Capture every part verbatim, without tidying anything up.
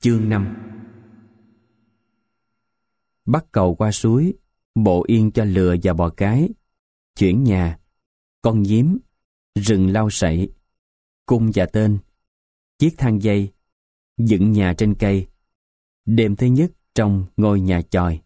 Chương năm. Bắt cầu qua suối, bộ yên cho lừa và bò cái, chuyển nhà, con nhím, rừng lau sậy, cung và tên, chiếc thang dây, dựng nhà trên cây, đêm thứ nhất trong ngôi nhà chòi.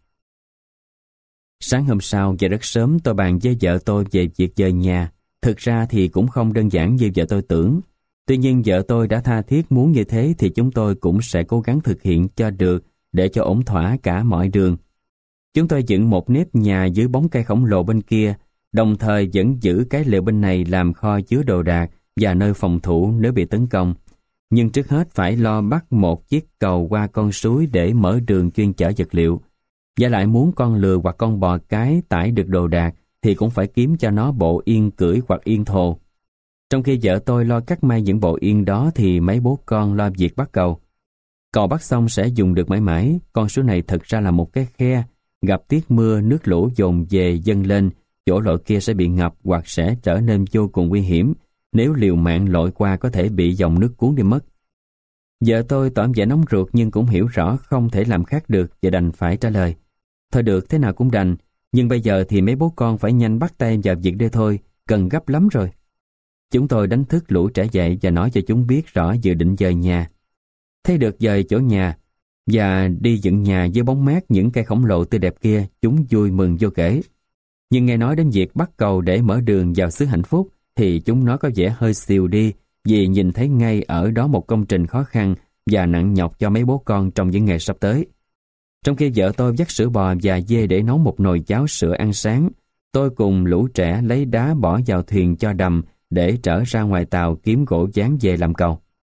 Sáng hôm sau và rất sớm tôi bàn với vợ tôi về việc dời nhà. Thực ra thì cũng không đơn giản như vợ tôi tưởng. Tuy nhiên vợ tôi đã tha thiết muốn như thế thì chúng tôi cũng sẽ cố gắng thực hiện cho được để cho ổn thỏa cả mọi đường. Chúng tôi dựng một nếp nhà dưới bóng cây khổng lồ bên kia, đồng thời vẫn giữ cái lều bên này làm kho chứa đồ đạc và nơi phòng thủ nếu bị tấn công. Nhưng trước hết phải lo bắt một chiếc cầu qua con suối để mở đường chuyên chở vật liệu. Và lại muốn con lừa hoặc con bò cái tải được đồ đạc thì cũng phải kiếm cho nó bộ yên cưỡi hoặc yên thồ. Trong khi vợ tôi lo cắt may những bộ yên đó thì mấy bố con lo việc bắt cầu. Cầu bắt xong sẽ dùng được mãi mãi. Con suối này thực ra là một cái khe, gặp tiết mưa nước lũ dồn về dâng lên, chỗ lội kia sẽ bị ngập hoặc sẽ trở nên vô cùng nguy hiểm. Nếu liều mạng lội qua có thể bị dòng nước cuốn đi mất. Vợ tôi tỏ vẻ nóng ruột nhưng cũng hiểu rõ không thể làm khác được và đành phải trả lời. Thôi được, thế nào cũng đành, nhưng bây giờ thì mấy bố con phải nhanh bắt tay vào việc đây thôi, cần gấp lắm rồi. Chúng tôi đánh thức lũ trẻ dậy và nói cho chúng biết rõ dự định dời nhà. Thấy được dời chỗ nhà và đi dựng nhà dưới bóng mát những cây khổng lồ tươi đẹp kia, chúng vui mừng vô kể. Nhưng nghe nói đến việc bắt cầu để mở đường vào xứ hạnh phúc thì chúng nó có vẻ hơi xìu đi, vì nhìn thấy ngay ở đó một công trình khó khăn và nặng nhọc cho mấy bố con trong những ngày sắp tới. Trong khi vợ tôi vắt sữa bò và dê để nấu một nồi cháo sữa ăn sáng, tôi cùng lũ trẻ lấy đá bỏ vào thuyền cho đầm để trở ra ngoài tàu kiếm gỗ dán về làm cầu.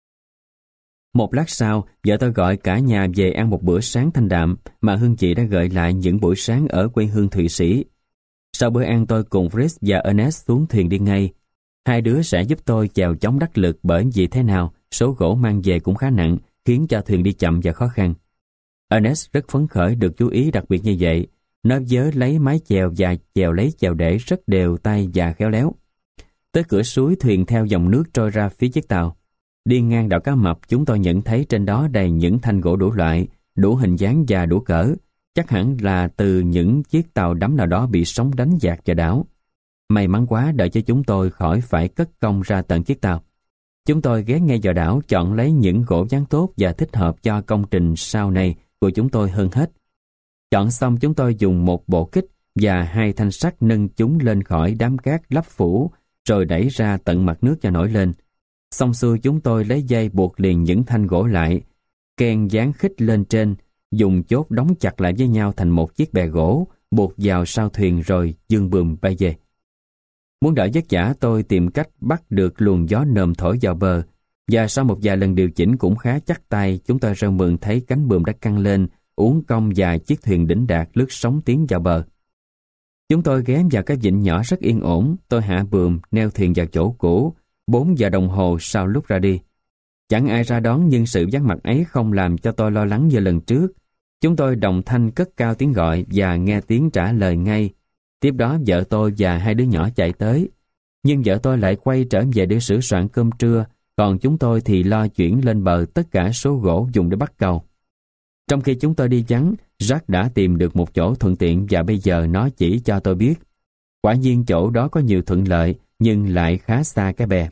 Một lát sau, vợ tôi gọi cả nhà về ăn một bữa sáng thanh đạm mà Hương chị đã gợi lại những buổi sáng ở quê hương Thụy Sĩ. Sau bữa ăn tôi cùng Fritz và Ernest xuống thuyền đi ngay. Hai đứa sẽ giúp tôi chèo chống đắc lực bởi vì thế nào, số gỗ mang về cũng khá nặng, khiến cho thuyền đi chậm và khó khăn. Ernest rất phấn khởi được chú ý đặc biệt như vậy. Nó vớ lấy mái chèo và chèo lấy chèo để rất đều tay và khéo léo. Tới cửa suối, thuyền theo dòng nước trôi ra phía chiếc tàu. Đi ngang đảo Cá Mập, chúng tôi nhận thấy trên đó đầy những thanh gỗ đủ loại, đủ hình dáng và đủ cỡ. Chắc hẳn là từ những chiếc tàu đắm nào đó bị sóng đánh dạt vào đảo. May mắn quá đợi cho chúng tôi khỏi phải cất công ra tận chiếc tàu. Chúng tôi ghé ngay vào đảo chọn lấy những gỗ dán tốt và thích hợp cho công trình sau này của chúng tôi hơn hết. Chọn xong chúng tôi dùng một bộ kích và hai thanh sắt nâng chúng lên khỏi đám cát lấp phủ rồi đẩy ra tận mặt nước cho nổi lên. Xong xuôi chúng tôi lấy dây buộc liền những thanh gỗ lại, kèn dán khích lên trên, dùng chốt đóng chặt lại với nhau thành một chiếc bè gỗ, buộc vào sau thuyền rồi dương buồm bay về. Muốn đỡ vất vả tôi tìm cách bắt được luồng gió nồm thổi vào bờ, và sau một vài lần điều chỉnh cũng khá chắc tay, chúng tôi rao mừng thấy cánh buồm đã căng lên, uốn cong và chiếc thuyền đỉnh đạt lướt sóng tiến vào bờ. Chúng tôi ghé vào cái vịnh nhỏ rất yên ổn, tôi hạ buồm, neo thuyền vào chỗ cũ, bốn giờ đồng hồ sau lúc ra đi. Chẳng ai ra đón nhưng sự vắng mặt ấy không làm cho tôi lo lắng như lần trước. Chúng tôi đồng thanh cất cao tiếng gọi và nghe tiếng trả lời ngay. Tiếp đó vợ tôi và hai đứa nhỏ chạy tới. Nhưng vợ tôi lại quay trở về để sửa soạn cơm trưa, còn chúng tôi thì lo chuyển lên bờ tất cả số gỗ dùng để bắt cầu. Trong khi chúng tôi đi vắng, Jack đã tìm được một chỗ thuận tiện và bây giờ nó chỉ cho tôi biết. Quả nhiên chỗ đó có nhiều thuận lợi nhưng lại khá xa cái bè.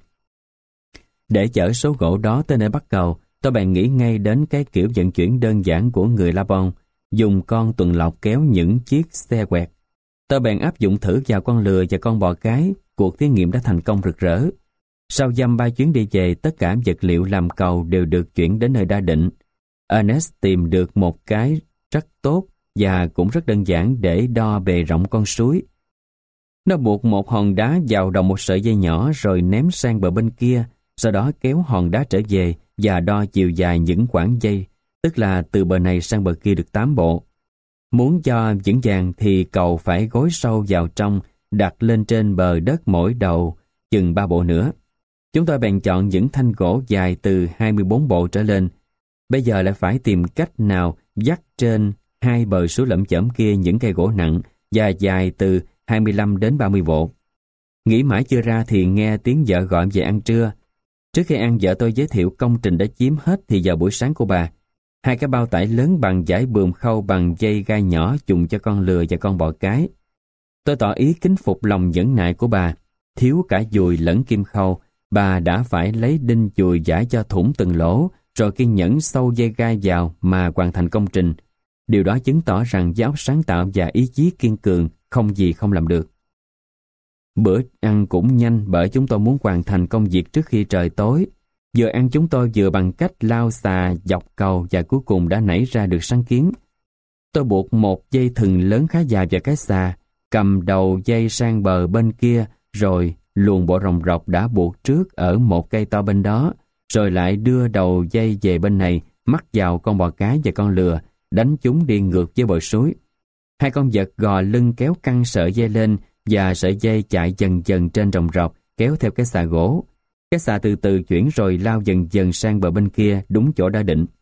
Để chở số gỗ đó tới nơi bắt cầu, tôi bèn nghĩ ngay đến cái kiểu vận chuyển đơn giản của người La-bon, dùng con tuần lộc kéo những chiếc xe quẹt. Tôi bèn áp dụng thử vào con lừa và con bò cái, cuộc thí nghiệm đã thành công rực rỡ. Sau dăm ba chuyến đi về, tất cả vật liệu làm cầu đều được chuyển đến nơi đa định. Ernest tìm được một cái rất tốt và cũng rất đơn giản để đo bề rộng con suối. Nó buộc một hòn đá vào đầu một sợi dây nhỏ rồi ném sang bờ bên kia, sau đó kéo hòn đá trở về và đo chiều dài những quãng dây, tức là từ bờ này sang bờ kia được tám bộ. Muốn cho vững vàng thì cầu phải gối sâu vào trong, đặt lên trên bờ đất mỗi đầu chừng ba bộ nữa. Chúng tôi bèn chọn những thanh gỗ dài từ hai mươi bốn bộ trở lên. Bây giờ lại phải tìm cách nào dắt trên hai bờ suối lẫm chởm kia những cây gỗ nặng và dài từ hai mươi lăm đến ba mươi bộ. Nghĩ mãi chưa ra thì nghe tiếng vợ gọi về ăn trưa. Trước khi ăn, vợ tôi giới thiệu công trình đã chiếm hết thì giờ buổi sáng của bà. Hai cái bao tải lớn bằng dải buồm khâu bằng dây gai nhỏ dùng cho con lừa và con bò cái. Tôi tỏ ý kính phục lòng nhẫn nại của bà. Thiếu cả dùi lẫn kim khâu, bà đã phải lấy đinh dùi giải cho thủng từng lỗ, rồi kiên nhẫn sâu dây gai vào mà hoàn thành công trình. Điều đó chứng tỏ rằng với óc sáng tạo và ý chí kiên cường, không gì không làm được. Bữa ăn cũng nhanh bởi chúng tôi muốn hoàn thành công việc trước khi trời tối. Vừa ăn chúng tôi vừa bằng cách lao xà dọc cầu và cuối cùng đã nảy ra được sáng kiến. Tôi buộc một dây thừng lớn khá dài vào cái xà, cầm đầu dây sang bờ bên kia, rồi luồn bộ rồng rọc đã buộc trước ở một cây to bên đó, rồi lại đưa đầu dây về bên này, mắc vào con bò cái và con lừa, đánh chúng đi ngược với bờ suối. Hai con vật gò lưng kéo căng sợi dây lên và sợi dây chạy dần dần trên rồng rọc, kéo theo cái xà gỗ. Cái xà từ từ chuyển rồi lao dần dần sang bờ bên kia đúng chỗ đã định.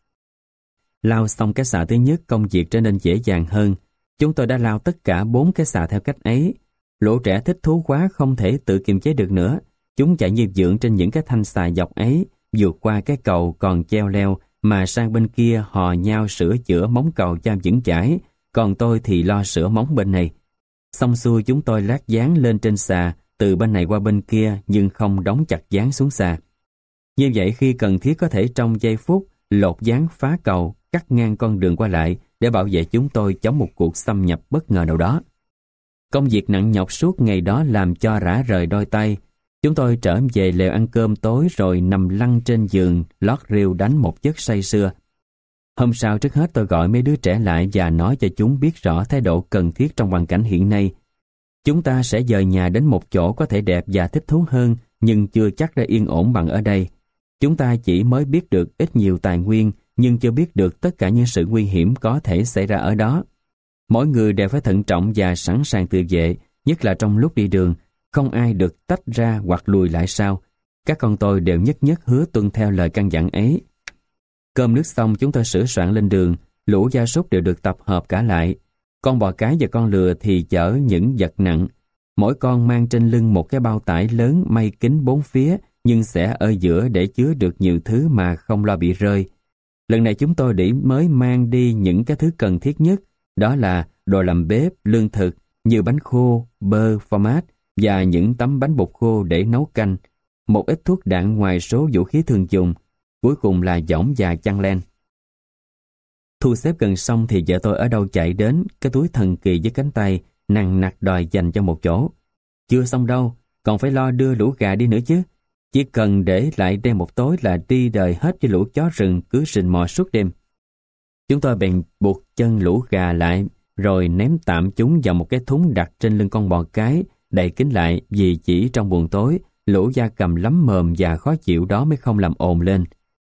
Lao xong cái xà thứ nhất, công việc trở nên dễ dàng hơn. Chúng tôi đã lao tất cả bốn cái xà theo cách ấy. Lũ trẻ thích thú quá không thể tự kiềm chế được nữa. Chúng chạy như vượn trên những cái thanh xà dọc ấy, vượt qua cái cầu còn treo leo mà sang bên kia hò nhau sửa chữa móng cầu cho vững chãi, còn tôi thì lo sửa móng bên này. Xong xuôi chúng tôi lát dán lên trên xà từ bên này qua bên kia nhưng không đóng chặt dán xuống xà. Như vậy khi cần thiết có thể trong giây phút lột dán phá cầu, cắt ngang con đường qua lại để bảo vệ chúng tôi chống một cuộc xâm nhập bất ngờ nào đó. Công việc nặng nhọc suốt ngày đó làm cho rã rời đôi tay. Chúng tôi trở về lều ăn cơm tối rồi nằm lăn trên giường lót rìu đánh một giấc say sưa. Hôm sau trước hết tôi gọi mấy đứa trẻ lại và nói cho chúng biết rõ thái độ cần thiết trong hoàn cảnh hiện nay. Chúng ta sẽ dời nhà đến một chỗ có thể đẹp và thích thú hơn, nhưng chưa chắc đã yên ổn bằng ở đây. Chúng ta chỉ mới biết được ít nhiều tài nguyên, nhưng chưa biết được tất cả những sự nguy hiểm có thể xảy ra ở đó. Mỗi người đều phải thận trọng và sẵn sàng tự vệ, nhất là trong lúc đi đường. Không ai được tách ra hoặc lùi lại sau. Các con tôi đều nhất nhất hứa tuân theo lời căn dặn ấy. Cơm nước xong chúng tôi sửa soạn lên đường. Lũ gia súc đều được tập hợp cả lại. Con bò cái và con lừa thì chở những vật nặng. Mỗi con mang trên lưng một cái bao tải lớn may kín bốn phía, nhưng sẽ ở giữa để chứa được nhiều thứ mà không lo bị rơi. Lần này chúng tôi để mới mang đi những cái thứ cần thiết nhất, đó là đồ làm bếp, lương thực, như bánh khô, bơ, phô mát và những tấm bánh bột khô để nấu canh, một ít thuốc đạn ngoài số vũ khí thường dùng, cuối cùng là võng và chăn len. Thu xếp gần xong thì vợ tôi ở đâu chạy đến, cái túi thần kỳ với cánh tay, nằng nặc đòi dành cho một chỗ. Chưa xong đâu, còn phải lo đưa lũ gà đi nữa chứ. Chỉ cần để lại đây một tối là đi đời hết với lũ chó rừng cứ rình mò suốt đêm. Chúng tôi bèn buộc chân lũ gà lại, rồi ném tạm chúng vào một cái thúng đặt trên lưng con bò cái, đậy kín lại vì chỉ trong buồng tối, lũ gia cầm lắm mồm và khó chịu đó mới không làm ồn lên.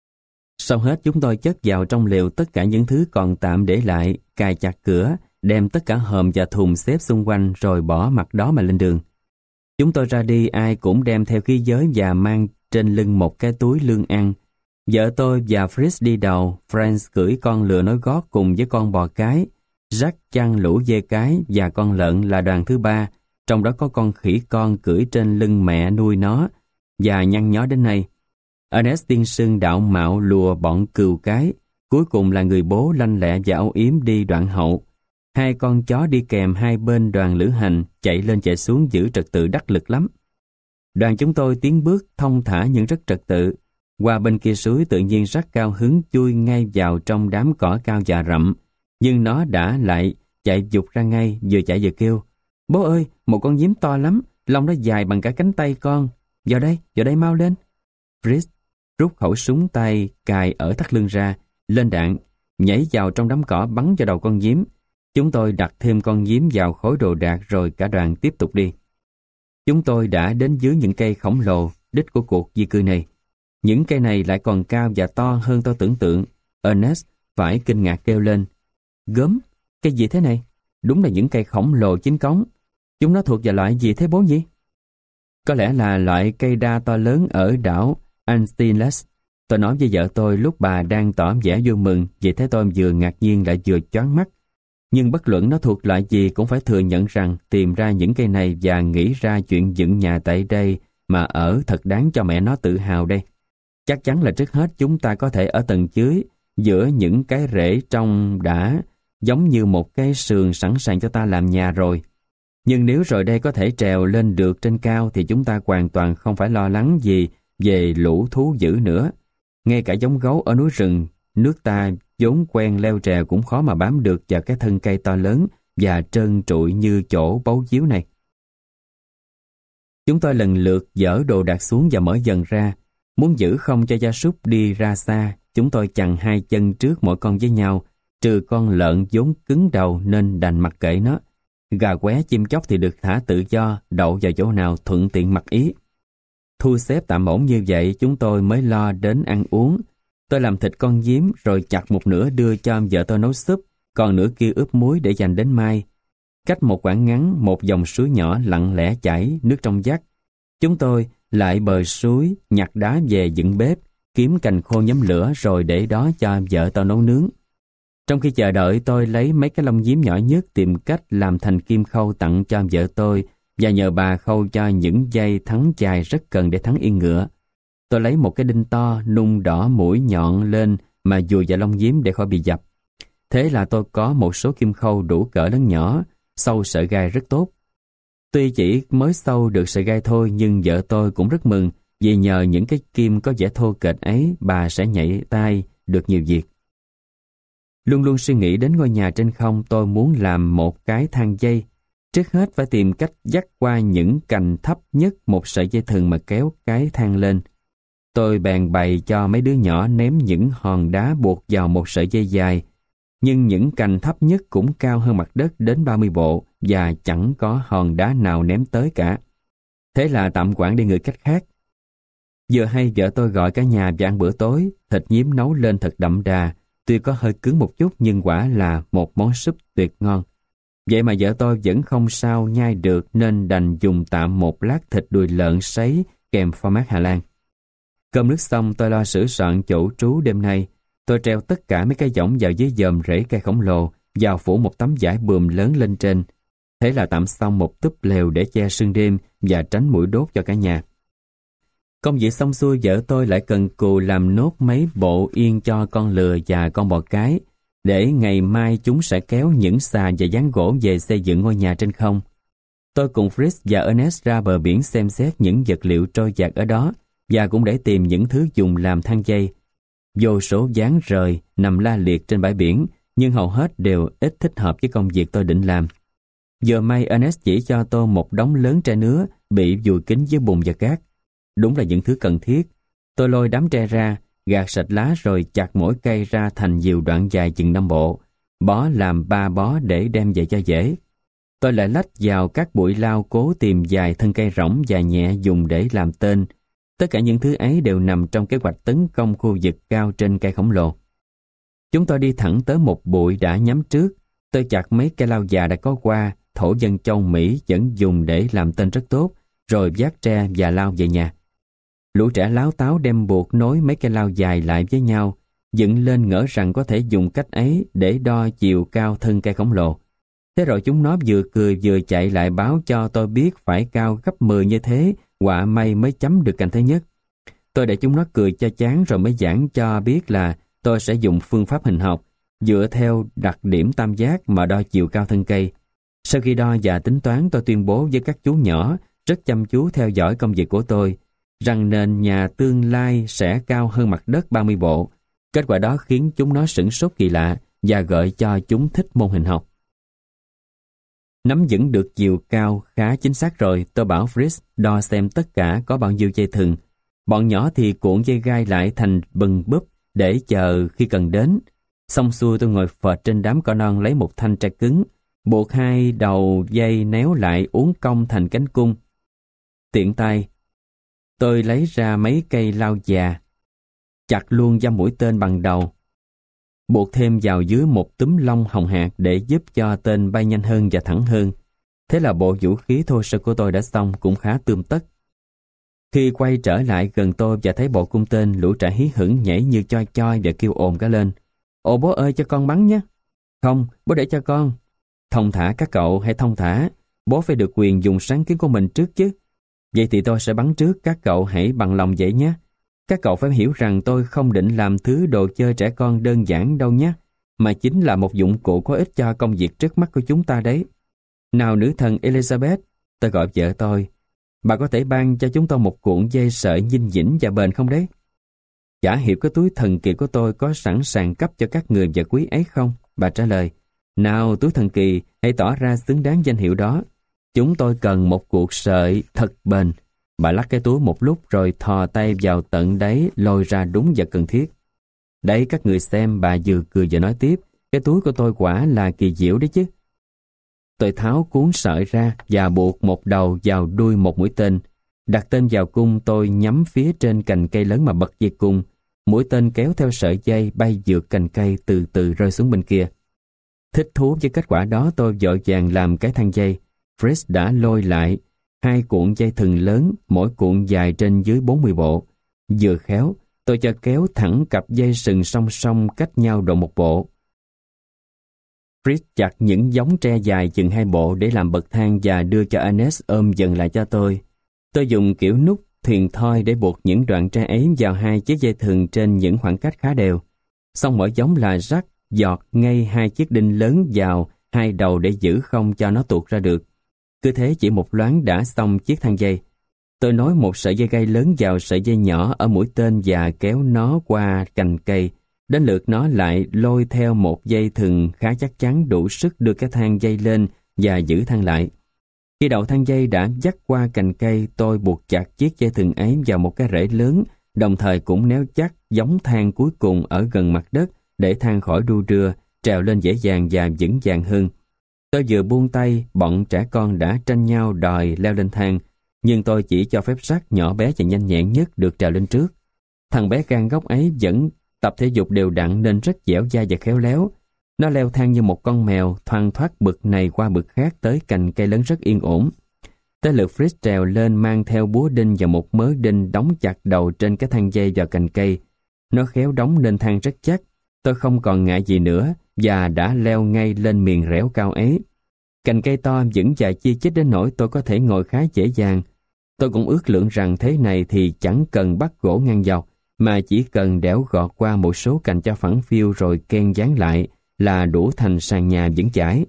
Xong hết chúng tôi chất vào trong lều tất cả những thứ còn tạm để lại, cài chặt cửa, đem tất cả hòm và thùng xếp xung quanh rồi bỏ mặt đó mà lên đường. Chúng tôi ra đi ai cũng đem theo khí giới và mang trên lưng một cái túi lương ăn. Vợ tôi và Fritz đi đầu, Franz cưỡi con lừa nối gót cùng với con bò cái, Jack chăn lũ dê cái và con lợn là đoàn thứ ba, trong đó có con khỉ con cưỡi trên lưng mẹ nuôi nó và nhăn nhó đến nay. Ernest tiên sinh đạo mạo lùa bọn cừu cái, cuối cùng là người bố lanh lẹ và âu yếm đi đoạn hậu. Hai con chó đi kèm hai bên đoàn lữ hành chạy lên chạy xuống giữ trật tự đắc lực lắm. Đoàn chúng tôi tiến bước thông thả nhưng rất trật tự. Qua bên kia suối tự nhiên rất cao hứng chui ngay vào trong đám cỏ cao già rậm, nhưng nó đã lại chạy vụt ra ngay, vừa chạy vừa kêu: "Bố ơi, một con nhím to lắm, lông nó dài bằng cả cánh tay con. Vào đây, vào đây mau lên." Fritz rút khẩu súng tay cài ở thắt lưng ra, lên đạn, nhảy vào trong đám cỏ bắn vào đầu con nhím. Chúng tôi đặt thêm con nhím vào khối đồ đạc rồi cả đoàn tiếp tục đi. Chúng tôi đã đến dưới những cây khổng lồ, đích của cuộc di cư này. Những cây này lại còn cao và to hơn tôi tưởng tượng. Ernest phải kinh ngạc kêu lên: "Gớm, cây gì thế này? Đúng là những cây khổng lồ chính cống. Chúng nó thuộc về loại gì thế bố nhỉ?" Có lẽ là loại cây đa to lớn ở đảo Antilles. Tôi nói với vợ tôi lúc bà đang tỏ vẻ vui mừng, vì thế tôi vừa ngạc nhiên lại vừa choáng mắt. Nhưng bất luận nó thuộc loại gì cũng phải thừa nhận rằng tìm ra những cây này và nghĩ ra chuyện dựng nhà tại đây mà ở thật đáng cho mẹ nó tự hào đây. Chắc chắn là trước hết chúng ta có thể ở tầng dưới giữa những cái rễ trong đã giống như một cái sườn sẵn sàng cho ta làm nhà rồi. Nhưng nếu rồi đây có thể trèo lên được trên cao thì chúng ta hoàn toàn không phải lo lắng gì về lũ thú dữ nữa. Ngay cả giống gấu ở núi rừng, nước ta vốn quen leo trèo cũng khó mà bám được vào cái thân cây to lớn và trơn trụi như chỗ bấu víu này. Chúng tôi lần lượt dỡ đồ đạc xuống và mở dần ra. Muốn giữ không cho gia súc đi ra xa, chúng tôi chằng hai chân trước mỗi con với nhau, trừ con lợn vốn cứng đầu nên đành mặc kệ nó. Gà qué chim chóc thì được thả tự do, đậu vào chỗ nào thuận tiện mặc ý. Thu xếp tạm ổn như vậy, chúng tôi mới lo đến ăn uống. Tôi làm thịt con giếm rồi chặt một nửa đưa cho vợ tôi nấu súp, còn nửa kia ướp muối để dành đến mai. Cách một quãng ngắn, một dòng suối nhỏ lặng lẽ chảy, nước trong vắt. Chúng tôi lại bờ suối, nhặt đá về dựng bếp, kiếm cành khô nhóm lửa rồi để đó cho vợ tôi nấu nướng. Trong khi chờ đợi, tôi lấy mấy cái lông giếm nhỏ nhất tìm cách làm thành kim khâu tặng cho vợ tôi và nhờ bà khâu cho những dây thắng dài rất cần để thắng yên ngựa. Tôi lấy một cái đinh to, nung đỏ mũi nhọn lên mà dùi vào lông giếm để khỏi bị dập. Thế là tôi có một số kim khâu đủ cỡ lớn nhỏ, sâu sợi gai rất tốt. Tuy chỉ mới sâu được sợi gai thôi nhưng vợ tôi cũng rất mừng vì nhờ những cái kim có vẻ thô kệch ấy bà sẽ nhảy tay được nhiều việc. Luôn luôn suy nghĩ đến ngôi nhà trên không, tôi muốn làm một cái thang dây. Trước hết phải tìm cách dắt qua những cành thấp nhất một sợi dây thừng mà kéo cái thang lên. Tôi bèn bày cho mấy đứa nhỏ ném những hòn đá buộc vào một sợi dây dài, nhưng những cành thấp nhất cũng cao hơn mặt đất đến ba mươi bộ và chẳng có hòn đá nào ném tới cả. Thế là tạm quản đi người cách khác. Vừa hay vợ tôi gọi cả nhà và ăn bữa tối, thịt nhím nấu lên thật đậm đà, tuy có hơi cứng một chút nhưng quả là một món súp tuyệt ngon. Vậy mà vợ tôi vẫn không sao nhai được nên đành dùng tạm một lát thịt đùi lợn sấy kèm phô mát Hà Lan. Cơm nước xong tôi lo sửa soạn chỗ trú đêm nay. Tôi treo tất cả mấy cái võng vào dưới dòm rễ cây khổng lồ, vào phủ một tấm vải buồm lớn lên trên. Thế là tạm xong một túp lều để che sương đêm và tránh muỗi đốt cho cả nhà. Công việc xong xuôi, vợ tôi lại cần cù làm nốt mấy bộ yên cho con lừa và con bò cái, để ngày mai chúng sẽ kéo những xà và ván gỗ về xây dựng ngôi nhà trên không. Tôi cùng Fritz và Ernest ra bờ biển xem xét những vật liệu trôi dạt ở đó và cũng để tìm những thứ dùng làm thang dây. Vô số ván rời nằm la liệt trên bãi biển, nhưng hầu hết đều ít thích hợp với công việc tôi định làm. Giờ may Ernest chỉ cho tôi một đống lớn tre nứa bị vùi kín với bùn và cát. Đúng là những thứ cần thiết. Tôi lôi đám tre ra, gạt sạch lá rồi chặt mỗi cây ra thành nhiều đoạn dài chừng năm bộ, bó làm ba bó để đem về cho dễ. Tôi lại lách vào các bụi lao cố tìm vài thân cây rỗng và nhẹ dùng để làm tên. Tất cả những thứ ấy đều nằm trong kế hoạch tấn công khu vực cao trên cây khổng lồ. Chúng tôi đi thẳng tới một bụi đã nhắm trước. Tôi chặt mấy cây lao già đã có qua, thổ dân châu Mỹ vẫn dùng để làm tên rất tốt, rồi vác tre và lao về nhà. Lũ trẻ láo táo đem buộc nối mấy cây lao dài lại với nhau, dựng lên ngỡ rằng có thể dùng cách ấy để đo chiều cao thân cây khổng lồ. Thế rồi chúng nó vừa cười vừa chạy lại báo cho tôi biết phải cao gấp mười như thế, họa may mới chấm được cành thứ nhất. Tôi để chúng nó cười cho chán rồi mới giảng cho biết là tôi sẽ dùng phương pháp hình học, dựa theo đặc điểm tam giác mà đo chiều cao thân cây. Sau khi đo và tính toán, tôi tuyên bố với các chú nhỏ, rất chăm chú theo dõi công việc của tôi, rằng nền nhà tương lai sẽ cao hơn mặt đất ba mươi bộ. Kết quả đó khiến chúng nó sửng sốt kỳ lạ và gợi cho chúng thích môn hình học. Nắm vững được chiều cao khá chính xác rồi, tôi bảo Fritz đo xem tất cả có bao nhiêu dây thừng. Bọn nhỏ thì cuộn dây gai lại thành bừng búp để chờ khi cần đến. Xong xuôi tôi ngồi phệt trên đám cỏ non lấy một thanh tre cứng, buộc hai đầu dây néo lại uốn cong thành cánh cung. Tiện tay, tôi lấy ra mấy cây lao già, chặt luôn da mũi tên bằng đầu, buộc thêm vào dưới một túm lông hồng hạc để giúp cho tên bay nhanh hơn và thẳng hơn. Thế là bộ vũ khí thô sơ của tôi đã xong, cũng khá tươm tất. Khi quay trở lại gần tôi và thấy bộ cung tên, lũ trẻ hí hửng nhảy như choi choi và kêu ồn cả lên. Ồ bố ơi, cho con bắn nhé. Không, bố để cho con. Thông thả các cậu, hãy thông thả. Bố phải được quyền dùng sáng kiến của mình trước chứ. Vậy thì tôi sẽ bắn trước, các cậu hãy bằng lòng vậy nhé. Các cậu phải hiểu rằng tôi không định làm thứ đồ chơi trẻ con đơn giản đâu nhé, mà chính là một dụng cụ có ích cho công việc trước mắt của chúng ta đấy. Nào nữ thần Elizabeth, tôi gọi vợ tôi, bà có thể ban cho chúng tôi một cuộn dây sợi dinh dĩnh và bền không đấy? Chả hiểu cái túi thần kỳ của tôi có sẵn sàng cấp cho các người vật quý ấy không? Bà trả lời, nào túi thần kỳ, hãy tỏ ra xứng đáng danh hiệu đó. Chúng tôi cần một cuộn sợi thật bền. Bà lắc cái túi một lúc rồi thò tay vào tận đáy lôi ra đúng vật cần thiết. Đấy các người xem, bà vừa cười vừa nói tiếp, cái túi của tôi quả là kỳ diệu đấy chứ. Tôi tháo cuốn sợi ra và buộc một đầu vào đuôi một mũi tên. Đặt tên vào cung, tôi nhắm phía trên cành cây lớn mà bật dây cung. Mũi tên kéo theo sợi dây bay vượt cành cây từ từ rơi xuống bên kia. Thích thú với kết quả đó, tôi vội vàng làm cái thang dây. Fritz đã lôi lại hai cuộn dây thừng lớn, mỗi cuộn dài trên dưới bốn mươi bộ. Vừa khéo, tôi cho kéo thẳng cặp dây sừng song song cách nhau độ một bộ. Fritz chặt những giống tre dài chừng hai bộ để làm bậc thang và đưa cho Ernest ôm dần lại cho tôi. Tôi dùng kiểu nút thuyền thoi để buộc những đoạn tre ấy vào hai chiếc dây thừng trên những khoảng cách khá đều. Xong mỗi giống là rắc giọt ngay hai chiếc đinh lớn vào hai đầu để giữ không cho nó tuột ra được. Cứ thế chỉ một loáng đã xong chiếc thang dây. Tôi nối một sợi dây gai lớn vào sợi dây nhỏ ở mũi tên và kéo nó qua cành cây. Đến lượt nó lại lôi theo một dây thừng khá chắc chắn đủ sức đưa cái thang dây lên và giữ thang lại. Khi đầu thang dây đã dắt qua cành cây, tôi buộc chặt chiếc dây thừng ấy vào một cái rễ lớn, đồng thời cũng néo chắc giống thang cuối cùng ở gần mặt đất để thang khỏi đu đưa, trèo lên dễ dàng và vững vàng hơn. Tôi vừa buông tay, bọn trẻ con đã tranh nhau đòi leo lên thang, nhưng tôi chỉ cho phép Jack nhỏ bé và nhanh nhẹn nhất được trèo lên trước. Thằng bé gan góc ấy vẫn tập thể dục đều đặn nên rất dẻo dai và khéo léo. Nó leo thang như một con mèo, thoăn thoắt bực này qua bực khác tới cành cây lớn rất yên ổn. Tới lượt Fritz trèo lên mang theo búa đinh và một mớ đinh đóng chặt đầu trên cái thang dây vào cành cây. Nó khéo đóng nên thang rất chắc. Tôi không còn ngại gì nữa và đã leo ngay lên miền rẽo cao ấy. Cành cây to vững và chi chít đến nỗi tôi có thể ngồi khá dễ dàng. Tôi cũng ước lượng rằng thế này thì chẳng cần bắt gỗ ngang dọc, mà chỉ cần đẽo gọt qua một số cành cho phẳng phiu rồi ken dán lại là đủ thành sàn nhà vững chãi.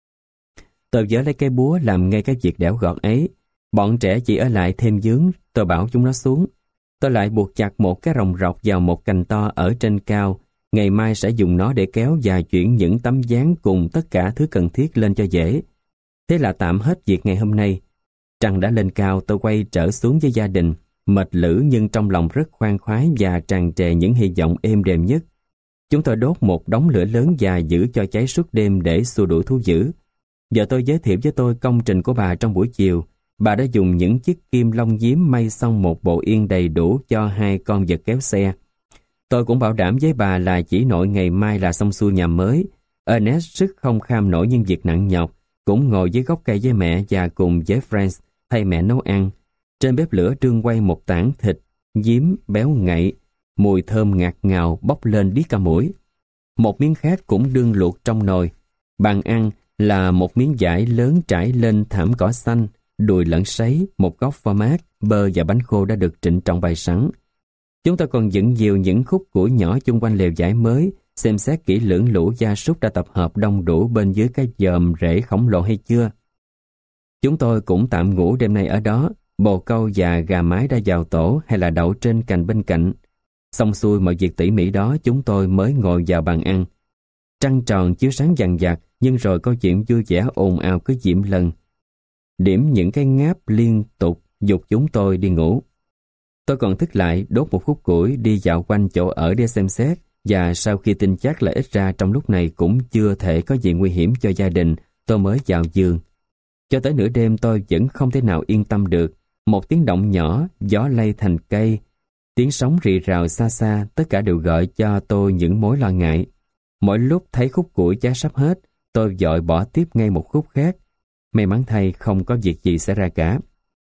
Tôi vớ lấy cái búa làm ngay cái việc đẽo gọt ấy. Bọn trẻ chỉ ở lại thêm vướng, tôi bảo chúng nó xuống. Tôi lại buộc chặt một cái ròng rọc vào một cành to ở trên cao. Ngày mai sẽ dùng nó để kéo và chuyển những tấm dáng cùng tất cả thứ cần thiết lên cho dễ. Thế là tạm hết việc ngày hôm nay. Trăng đã lên cao, tôi quay trở xuống với gia đình, mệt lử nhưng trong lòng rất khoan khoái và tràn trề những hy vọng êm đềm nhất. Chúng tôi đốt một đống lửa lớn và giữ cho cháy suốt đêm để xua đuổi thú dữ. Vợ tôi giới thiệu với tôi công trình của bà trong buổi chiều. Bà đã dùng những chiếc kim long diếm may xong một bộ yên đầy đủ cho hai con vật kéo xe. Tôi cũng bảo đảm với bà là chỉ nội ngày mai là xong xuôi nhà mới. Ernest sức không kham nổi những việc nặng nhọc, cũng ngồi dưới gốc cây với mẹ và cùng với Franz thay mẹ nấu ăn. Trên bếp lửa trương quay một tảng thịt diếm béo ngậy, mùi thơm ngạt ngào bốc lên điếc cả mũi. Một miếng khác cũng đương luộc trong nồi. Bàn ăn là một miếng vải lớn trải lên thảm cỏ xanh, đùi lẫn sấy, một góc pho mát, bơ và bánh khô đã được trịnh trọng bày sẵn. Chúng ta còn dựng nhiều những khúc củi nhỏ chung quanh lều vải mới, xem xét kỹ lưỡng lũ gia súc đã tập hợp đông đủ bên dưới cái dòm rễ khổng lồ hay chưa. Chúng tôi cũng tạm ngủ đêm nay ở đó. Bồ câu và gà mái đã vào tổ hay là đậu trên cành bên cạnh. Xong xuôi mọi việc tỉ mỉ đó, chúng tôi mới ngồi vào bàn ăn. Trăng tròn chiếu sáng vằng vặc, nhưng rồi câu chuyện vui vẻ ồn ào cứ diễm lần. Điểm những cái ngáp liên tục giục chúng tôi đi ngủ. Tôi còn thức lại đốt một khúc củi đi dạo quanh chỗ ở để xem xét, và sau khi tin chắc là ít ra trong lúc này cũng chưa thể có gì nguy hiểm cho gia đình, tôi mới vào giường. Cho tới nửa đêm tôi vẫn không thể nào yên tâm được. Một tiếng động nhỏ, gió lay thành cây, tiếng sóng rì rào xa xa, tất cả đều gợi cho tôi những mối lo ngại. Mỗi lúc thấy khúc củi cháy sắp hết, tôi vội bỏ tiếp ngay một khúc khác. May mắn thay không có việc gì xảy ra cả.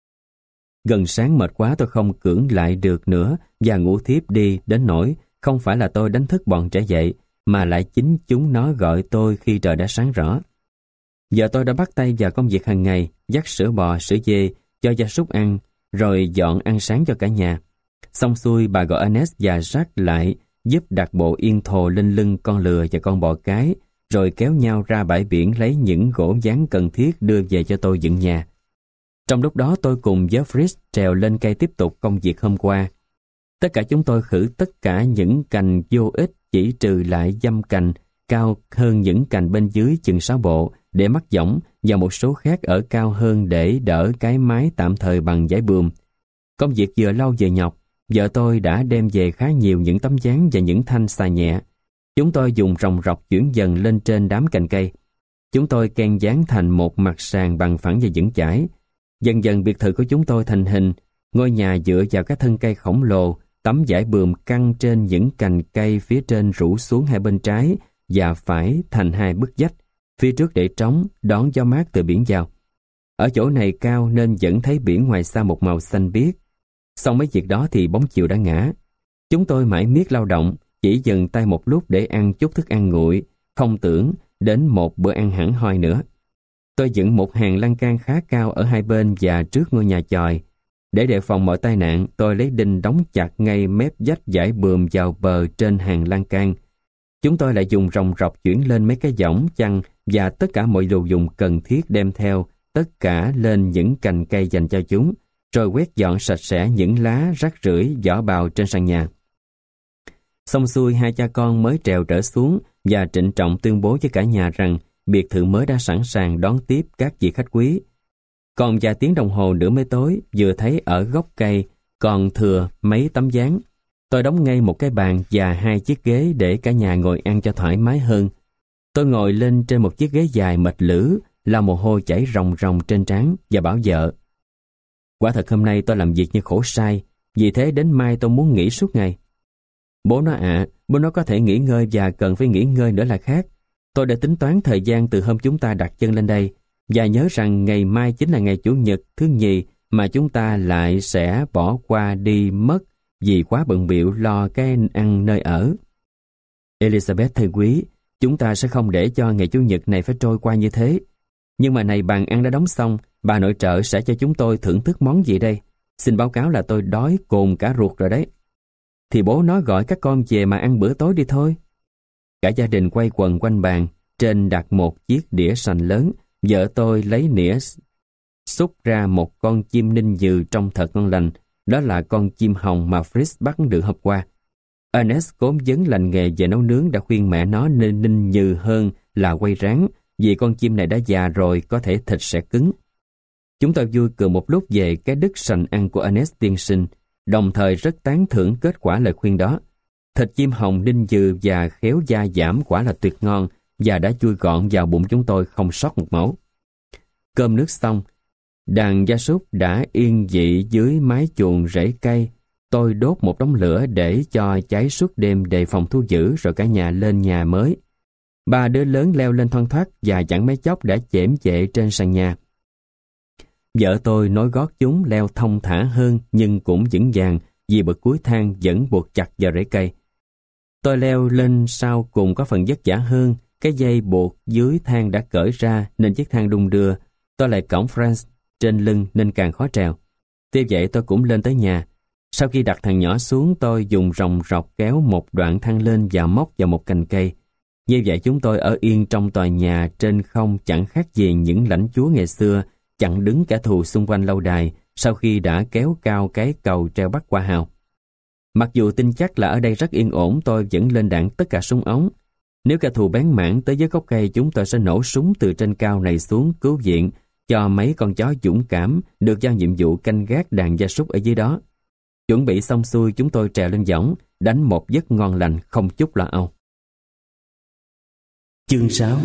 Gần sáng mệt quá tôi không cưỡng lại được nữa và ngủ thiếp đi đến nỗi không phải là tôi đánh thức bọn trẻ dậy, mà lại chính chúng nó gọi tôi khi trời đã sáng rõ. Giờ tôi đã bắt tay vào công việc hàng ngày, dắt sữa bò, sữa dê, cho gia súc ăn, rồi dọn ăn sáng cho cả nhà. Xong xuôi, bà gọi Ernest và Jack lại giúp đặt bộ yên thồ lên lưng con lừa và con bò cái, rồi kéo nhau ra bãi biển lấy những gỗ dán cần thiết đưa về cho tôi dựng nhà. Trong lúc đó tôi cùng với Fritz trèo lên cây tiếp tục công việc hôm qua. Tất cả chúng tôi khử tất cả những cành vô ích, chỉ trừ lại dăm cành cao hơn những cành bên dưới chừng sáu bộ để mắc võng, và một số khác ở cao hơn để đỡ cái mái tạm thời bằng vải buồm. Công việc vừa lâu vừa nhọc, vợ tôi đã đem về khá nhiều những tấm dán và những thanh xà nhẹ. Chúng tôi dùng ròng rọc chuyển dần lên trên đám cành cây. Chúng tôi ken dán thành một mặt sàn bằng phẳng và vững chãi. Dần dần biệt thự của chúng tôi thành hình, ngôi nhà dựa vào các thân cây khổng lồ, tấm vải buồm căng trên những cành cây phía trên rủ xuống hai bên trái và phải thành hai bức vách, phía trước để trống, đón gió mát từ biển vào. Ở chỗ này cao nên vẫn thấy biển ngoài xa một màu xanh biếc. Xong mấy việc đó thì bóng chiều đã ngã. Chúng tôi mãi miết lao động, chỉ dừng tay một lúc để ăn chút thức ăn nguội, không tưởng đến một bữa ăn hẳn hoi nữa. Tôi dựng một hàng lan can khá cao ở hai bên và trước ngôi nhà chòi. Để đề phòng mọi tai nạn, tôi lấy đinh đóng chặt ngay mép vách dải buồm vào bờ trên hàng lan can. Chúng tôi lại dùng ròng rọc chuyển lên mấy cái võng, chăn và tất cả mọi đồ dùng cần thiết đem theo, tất cả lên những cành cây dành cho chúng, rồi quét dọn sạch sẽ những lá rác rưởi vỏ bào trên sàn nhà. Xong xuôi, hai cha con mới trèo trở xuống và trịnh trọng tuyên bố với cả nhà rằng biệt thự mới đã sẵn sàng đón tiếp các vị khách quý. Còn vài tiếng đồng hồ nữa mới tối, vừa thấy ở gốc cây còn thừa mấy tấm dán. Tôi đóng ngay một cái bàn và hai chiếc ghế để cả nhà ngồi ăn cho thoải mái hơn. Tôi ngồi lên trên một chiếc ghế dài mệt lử, lau mồ hôi chảy ròng ròng trên trán và bảo vợ: quả thật hôm nay tôi làm việc như khổ sai, vì thế đến mai tôi muốn nghỉ suốt ngày. Bố nó ạ, à, bố nó có thể nghỉ ngơi và cần phải nghỉ ngơi nữa là khác. Tôi đã tính toán thời gian từ hôm chúng ta đặt chân lên đây, và nhớ rằng ngày mai chính là ngày Chủ nhật thứ nhì mà chúng ta lại sẽ bỏ qua đi mất vì quá bận bịu lo cái ăn nơi ở. Elizabeth thân quý, chúng ta sẽ không để cho ngày Chủ nhật này phải trôi qua như thế. Nhưng mà này, bàn ăn đã đóng xong, bà nội trợ sẽ cho chúng tôi thưởng thức món gì đây? Xin báo cáo là tôi đói cồn cả ruột rồi đấy. Thì bố nó gọi các con về mà ăn bữa tối đi thôi. Cả gia đình quay quần quanh bàn, trên đặt một chiếc đĩa sành lớn. Vợ tôi lấy nĩa xúc ra một con chim ninh dừ trông thật ngon lành. Đó là con chim hồng mà Fritz bắt được hôm qua. Ernest cố vấn lành nghề về nấu nướng đã khuyên mẹ nó nên ninh nhừ hơn là quay rán, vì con chim này đã già rồi, có thể thịt sẽ cứng. Chúng tôi vui cười một lúc về cái đức sành ăn của Ernest tiên sinh, đồng thời rất tán thưởng kết quả lời khuyên đó. Thịt chim hồng ninh dừ và khéo da giảm quả là tuyệt ngon, và đã chui gọn vào bụng chúng tôi không sót một mẩu. Cơm nước xong, đàn gia súc đã yên vị dưới mái chuồng rễ cây. Tôi đốt một đống lửa để cho cháy suốt đêm đề phòng thú dữ, rồi cả nhà lên nhà mới. Ba đứa lớn leo lên thoăn thoắt và chẳng mấy chốc đã chễm chệ trên sàn nhà. Vợ tôi nối gót chúng leo thông thả hơn nhưng cũng vững vàng, vì bậc cuối thang vẫn buộc chặt vào rễ cây. Tôi leo lên sau cùng có phần vất vả hơn. Cái dây buộc dưới thang đã cởi ra nên chiếc thang đung đưa. Tôi lại cõng Franz trên lưng nên càng khó trèo. Tuy vậy tôi cũng lên tới nhà. Sau khi đặt thằng nhỏ xuống, tôi dùng ròng rọc kéo một đoạn thang lên và móc vào một cành cây. Như vậy chúng tôi ở yên trong tòa nhà trên không chẳng khác gì những lãnh chúa ngày xưa chặn đứng kẻ thù xung quanh lâu đài sau khi đã kéo cao cái cầu treo bắt qua hào. Mặc dù tin chắc là ở đây rất yên ổn, tôi vẫn lên đạn tất cả súng ống. Nếu kẻ thù bén mảng tới dưới gốc cây, chúng tôi sẽ nổ súng từ trên cao này xuống cứu viện cho mấy con chó dũng cảm được giao nhiệm vụ canh gác đàn gia súc ở dưới đó. Chuẩn bị xong xuôi, chúng tôi trèo lên võng, đánh một giấc ngon lành không chút lo âu. Chương sáu.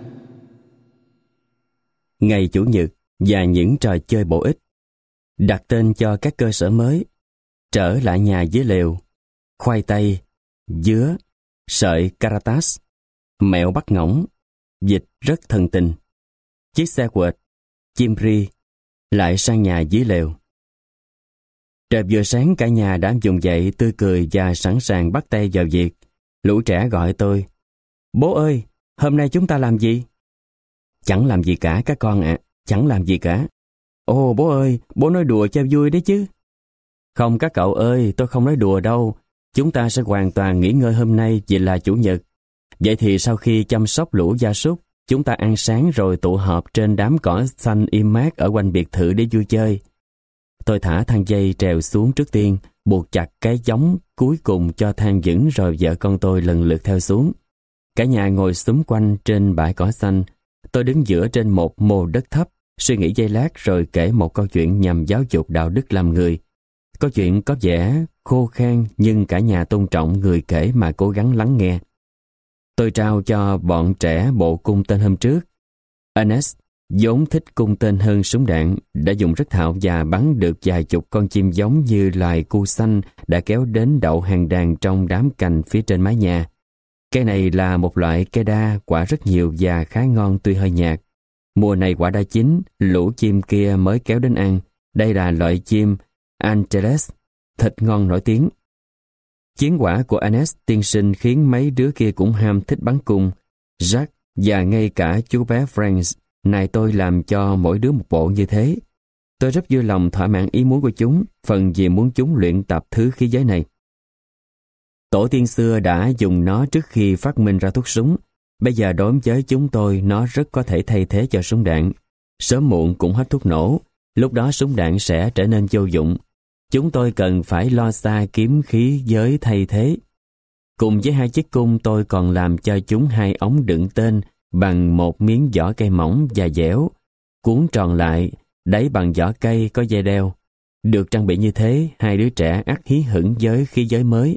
Ngày Chủ nhật và những trò chơi bổ ích. Đặt tên cho các cơ sở mới. Trở lại nhà dưới lều. Khoai tây, dứa, sợi caratas, mẹo bắt ngỗng, vịt rất thân tình, chiếc xe quệt, chim ri, lại sang nhà dưới lều. Trời vừa sáng, cả nhà đã vùng dậy tươi cười và sẵn sàng bắt tay vào việc. Lũ trẻ gọi tôi: bố ơi, hôm nay chúng ta làm gì? Chẳng làm gì cả các con ạ, à, chẳng làm gì cả. Ồ bố ơi, bố nói đùa cho vui đấy chứ. Không các cậu ơi, tôi không nói đùa đâu. Chúng ta sẽ hoàn toàn nghỉ ngơi hôm nay vì là Chủ nhật. Vậy thì sau khi chăm sóc lũ gia súc, chúng ta ăn sáng rồi tụ họp trên đám cỏ xanh im mát ở quanh biệt thự để vui chơi. Tôi thả thang dây trèo xuống trước tiên, buộc chặt cái giống cuối cùng cho thang vững rồi vợ con tôi lần lượt theo xuống. Cả nhà ngồi xúm quanh trên bãi cỏ xanh. Tôi đứng giữa trên một mô đất thấp, suy nghĩ giây lát rồi kể một câu chuyện nhằm giáo dục đạo đức làm người. Câu chuyện có vẻ khô khan nhưng cả nhà tôn trọng người kể mà cố gắng lắng nghe. Tôi trao cho bọn trẻ bộ cung tên hôm trước. Ernest, vốn thích cung tên hơn súng đạn, đã dùng rất thạo và bắn được vài chục con chim giống như loài cu xanh đã kéo đến đậu hàng đàn trong đám cành phía trên mái nhà. Cây này là một loại cây đa, quả rất nhiều và khá ngon tuy hơi nhạt. Mùa này quả đã chín, lũ chim kia mới kéo đến ăn. Đây là loại chim Angeles, thịt ngon nổi tiếng. Chiến quả của Ernest tiên sinh khiến mấy đứa kia cũng ham thích bắn cung. Jack và ngay cả chú bé Frank này tôi làm cho mỗi đứa một bộ như thế. Tôi rất vui lòng thỏa mãn ý muốn của chúng, phần vì muốn chúng luyện tập thứ khí giới này. Tổ tiên xưa đã dùng nó trước khi phát minh ra thuốc súng. Bây giờ đối với chúng tôi, nó rất có thể thay thế cho súng đạn. Sớm muộn cũng hết thuốc nổ, lúc đó súng đạn sẽ trở nên vô dụng. Chúng tôi cần phải lo xa kiếm khí giới thay thế. Cùng với hai chiếc cung, tôi còn làm cho chúng hai ống đựng tên bằng một miếng vỏ cây mỏng và dẻo, cuốn tròn lại, đáy bằng vỏ cây có dây đeo. Được trang bị như thế, hai đứa trẻ ắt hí hửng với khí giới mới.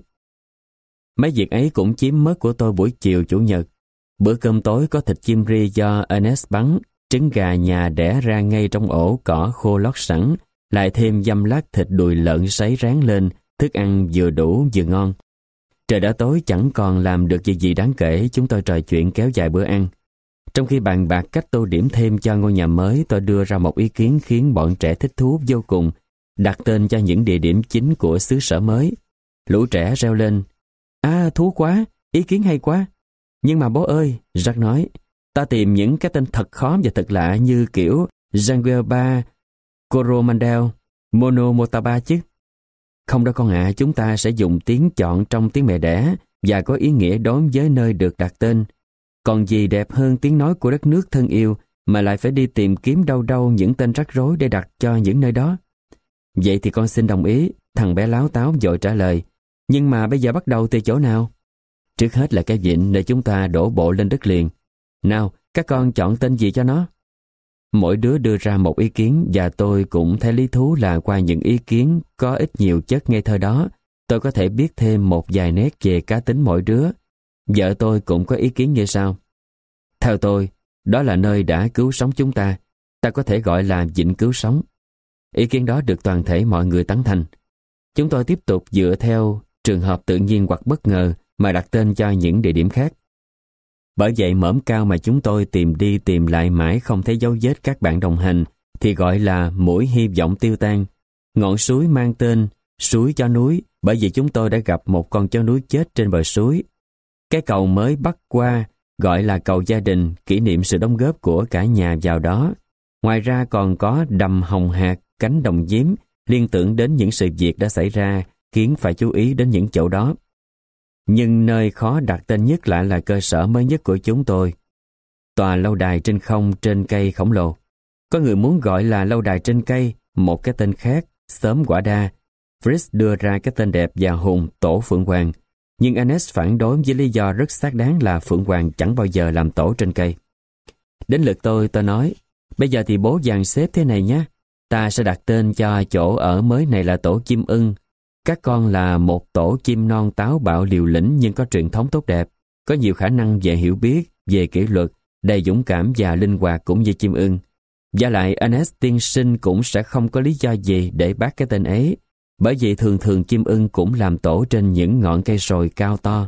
Mấy việc ấy cũng chiếm mất của tôi buổi chiều Chủ nhật. Bữa cơm tối có thịt chim ri do Ernest bắn, trứng gà nhà đẻ ra ngay trong ổ cỏ khô lót sẵn, lại thêm dăm lát thịt đùi lợn sấy rán lên, thức ăn vừa đủ vừa ngon. Trời đã tối chẳng còn làm được gì gì đáng kể, chúng tôi trò chuyện kéo dài bữa ăn. Trong khi bàn bạc cách tô điểm thêm cho ngôi nhà mới, tôi đưa ra một ý kiến khiến bọn trẻ thích thú vô cùng, đặt tên cho những địa điểm chính của xứ sở mới. Lũ trẻ reo lên, à thú quá, ý kiến hay quá. Nhưng mà bố ơi, Jack nói, ta tìm những cái tên thật khó và thật lạ như kiểu Jangueba, Coromandel, Monomotaba chứ. Không đâu con ạ, à, chúng ta sẽ dùng tiếng chọn trong tiếng mẹ đẻ và có ý nghĩa đối với nơi được đặt tên. Còn gì đẹp hơn tiếng nói của đất nước thân yêu mà lại phải đi tìm kiếm đâu đâu những tên rắc rối để đặt cho những nơi đó. Vậy thì con xin đồng ý, thằng bé láo táo vội trả lời. Nhưng mà bây giờ bắt đầu từ chỗ nào? Trước hết là cái vịnh để chúng ta đổ bộ lên đất liền. Nào, các con chọn tên gì cho nó? Mỗi đứa đưa ra một ý kiến và tôi cũng thấy lý thú là qua những ý kiến có ít nhiều chất ngây thơ đó, tôi có thể biết thêm một vài nét về cá tính mỗi đứa. Vợ tôi cũng có ý kiến như sau. Theo tôi, đó là nơi đã cứu sống chúng ta. Ta có thể gọi là vịnh cứu sống. Ý kiến đó được toàn thể mọi người tán thành. Chúng tôi tiếp tục dựa theo trường hợp tự nhiên hoặc bất ngờ mà đặt tên cho những địa điểm khác. Bởi vậy mởm cao mà chúng tôi tìm đi tìm lại mãi không thấy dấu vết các bạn đồng hành thì gọi là mũi hy vọng tiêu tan. Ngọn suối mang tên suối chó núi bởi vì chúng tôi đã gặp một con chó núi chết trên bờ suối. Cái cầu mới bắc qua gọi là cầu gia đình, kỷ niệm sự đóng góp của cả nhà vào đó. Ngoài ra còn có đầm hồng hạc, cánh đồng diếm, liên tưởng đến những sự việc đã xảy ra, khiến phải chú ý đến những chỗ đó. Nhưng nơi khó đặt tên nhất lại là cơ sở mới nhất của chúng tôi. Tòa lâu đài trên không trên cây khổng lồ. Có người muốn gọi là lâu đài trên cây, một cái tên khác, xóm quả đa. Fritz đưa ra cái tên đẹp và hùng tổ Phượng Hoàng. Nhưng Ernest phản đối với lý do rất xác đáng là Phượng Hoàng chẳng bao giờ làm tổ trên cây. Đến lượt tôi, tôi nói, bây giờ thì bố dàn xếp thế này nhé. Ta sẽ đặt tên cho chỗ ở mới này là tổ chim ưng. Các con là một tổ chim non táo bạo liều lĩnh nhưng có truyền thống tốt đẹp, có nhiều khả năng về hiểu biết, về kỷ luật, đầy dũng cảm và linh hoạt cũng như chim ưng. Và lại Ernest tiên sinh cũng sẽ không có lý do gì để bác cái tên ấy, bởi vì thường thường chim ưng cũng làm tổ trên những ngọn cây sồi cao to.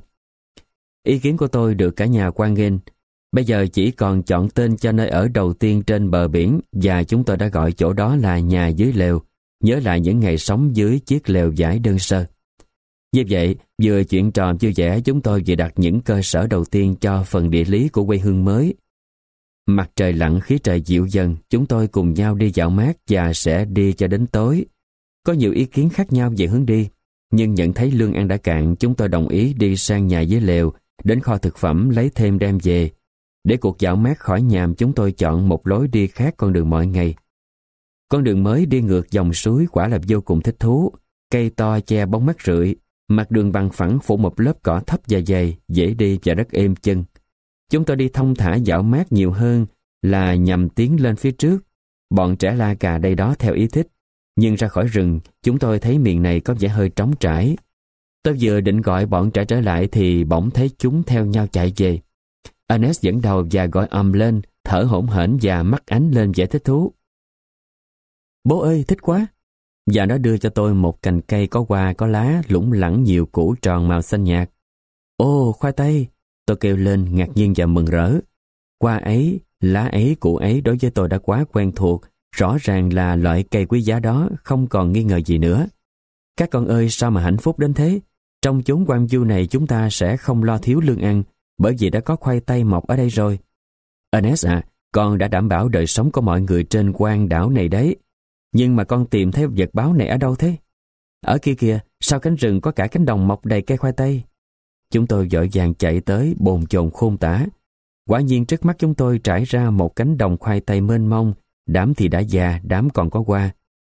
Ý kiến của tôi được cả nhà hoan nghênh. Bây giờ chỉ còn chọn tên cho nơi ở đầu tiên trên bờ biển và chúng tôi đã gọi chỗ đó là nhà dưới lều, nhớ lại những ngày sống dưới chiếc lều vải đơn sơ. Như vậy, vừa chuyện trò vui vẻ chúng tôi vừa đặt những cơ sở đầu tiên cho phần địa lý của quê hương mới. Mặt trời lặn khí trời dịu dần, chúng tôi cùng nhau đi dạo mát và sẽ đi cho đến tối. Có nhiều ý kiến khác nhau về hướng đi, nhưng nhận thấy lương ăn đã cạn, chúng tôi đồng ý đi sang nhà dưới lều, đến kho thực phẩm lấy thêm đem về. Để cuộc dạo mát khỏi nhàm, chúng tôi chọn một lối đi khác con đường mọi ngày. Con đường mới đi ngược dòng suối quả là vô cùng thích thú. Cây to che bóng mát rượi, mặt đường bằng phẳng phủ một lớp cỏ thấp và dày, dễ đi và rất êm chân. Chúng tôi đi thong thả dạo mát nhiều hơn là nhằm tiến lên phía trước. Bọn trẻ la cà đây đó theo ý thích. Nhưng ra khỏi rừng, chúng tôi thấy miền này có vẻ hơi trống trải. Tôi vừa định gọi bọn trẻ trở lại thì bỗng thấy chúng theo nhau chạy về. Ernest dẫn đầu và gọi ầm lên, thở hổn hển và mắt ánh lên vẻ thích thú. Bố ơi, thích quá! Và nó đưa cho tôi một cành cây có hoa có lá lủng lẳng nhiều củ tròn màu xanh nhạt. Ô, khoai tây! Tôi kêu lên ngạc nhiên và mừng rỡ. Hoa ấy, lá ấy, củ ấy đối với tôi đã quá quen thuộc, rõ ràng là loại cây quý giá đó, không còn nghi ngờ gì nữa. Các con ơi, sao mà hạnh phúc đến thế? Trong chốn hoang vu này chúng ta sẽ không lo thiếu lương ăn, bởi vì đã có khoai tây mọc ở đây rồi. Ernest à, con đã đảm bảo đời sống của mọi người trên quang đảo này đấy. Nhưng mà con tìm thấy vật báo này ở đâu thế? Ở kia kìa, sau cánh rừng có cả cánh đồng mọc đầy cây khoai tây. Chúng tôi vội vàng chạy tới, bồn chồn khôn tả. Quả nhiên trước mắt chúng tôi trải ra một cánh đồng khoai tây mênh mông, đám thì đã già, đám còn có hoa.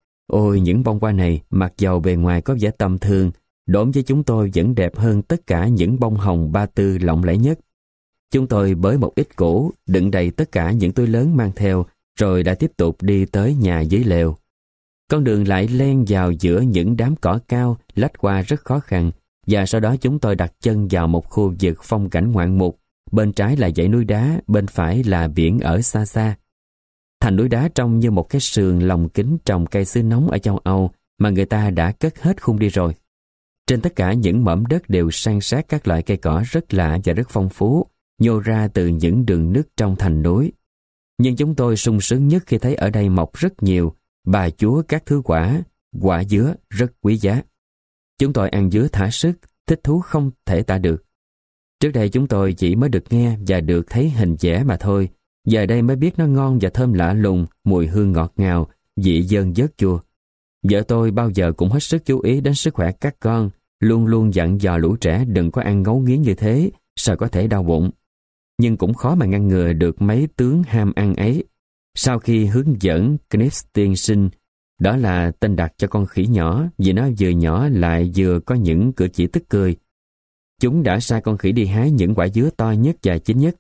Ôi, những bông hoa này, mặc dầu bề ngoài có vẻ tầm thường, đối với chúng tôi vẫn đẹp hơn tất cả những bông hồng ba tư lộng lẫy nhất. Chúng tôi bới một ít củ, đựng đầy tất cả những túi lớn mang theo, rồi đã tiếp tục đi tới nhà dưới lều. Con đường lại len vào giữa những đám cỏ cao, lách qua rất khó khăn, và sau đó chúng tôi đặt chân vào một khu vực phong cảnh ngoạn mục. Bên trái là dãy núi đá, bên phải là biển ở xa xa. Thành núi đá trông như một cái sườn lồng kính trồng cây sứ nóng ở châu Âu mà người ta đã cất hết khung đi rồi. Trên tất cả những mỏm đất đều san sát các loại cây cỏ rất lạ và rất phong phú, nhô ra từ những đường nứt trong thành núi. Nhưng chúng tôi sung sướng nhất khi thấy ở đây mọc rất nhiều bà chúa các thứ quả, quả dứa rất quý giá. Chúng tôi ăn dứa thả sức, thích thú không thể tả được. Trước đây chúng tôi chỉ mới được nghe và được thấy hình vẽ mà thôi, giờ đây mới biết nó ngon và thơm lạ lùng, mùi hương ngọt ngào, vị dơn dớt chua. Vợ tôi bao giờ cũng hết sức chú ý đến sức khỏe các con, luôn luôn dặn dò lũ trẻ đừng có ăn ngấu nghiến như thế, sợ có thể đau bụng. Nhưng cũng khó mà ngăn ngừa được mấy tướng ham ăn ấy. Sau khi hướng dẫn Knips tiên sinh, đó là tên đặt cho con khỉ nhỏ vì nó vừa nhỏ lại vừa có những cử chỉ tức cười. Chúng đã sai con khỉ đi hái những quả dứa to nhất và chín nhất.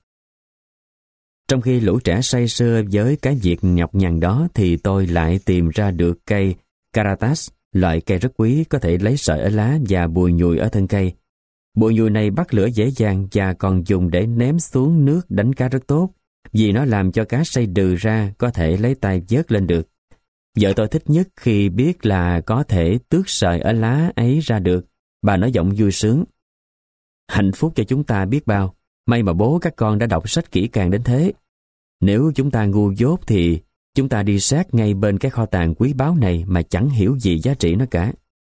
Trong khi lũ trẻ say sưa với cái việc nhọc nhằn đó thì tôi lại tìm ra được cây Caratas, loại cây rất quý có thể lấy sợi ở lá và bùi nhùi ở thân cây. Bùi nhùi này bắt lửa dễ dàng và còn dùng để ném xuống nước đánh cá rất tốt, vì nó làm cho cá say đừ ra có thể lấy tay vớt lên được. Vợ tôi thích nhất khi biết là có thể tước sợi ở lá ấy ra được. Bà nói giọng vui sướng. Hạnh phúc cho chúng ta biết bao, may mà bố các con đã đọc sách kỹ càng đến thế. Nếu chúng ta ngu dốt thì chúng ta đi sát ngay bên cái kho tàng quý báu này mà chẳng hiểu gì giá trị nó cả.